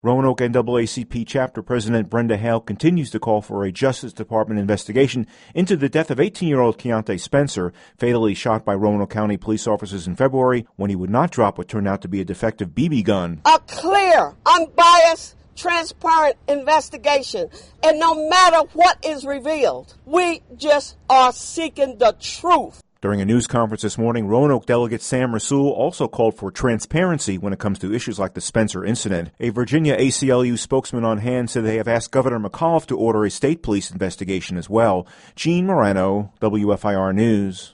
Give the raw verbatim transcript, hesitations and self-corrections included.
Roanoke N double A C P Chapter President Brenda Hale continues to call for a Justice Department investigation into the death of eighteen-year-old Keontae Spencer, fatally shot by Roanoke County police officers in February when he would not drop what turned out to be a defective B B gun. A clear, unbiased, transparent investigation. And no matter what is revealed, we just are seeking the truth. During a news conference this morning, Roanoke delegate Sam Rasool also called for transparency when it comes to issues like the Spencer incident. A Virginia A C L U spokesman on hand said they have asked Governor McAuliffe to order a state police investigation as well. Gene Morano, W F I R News.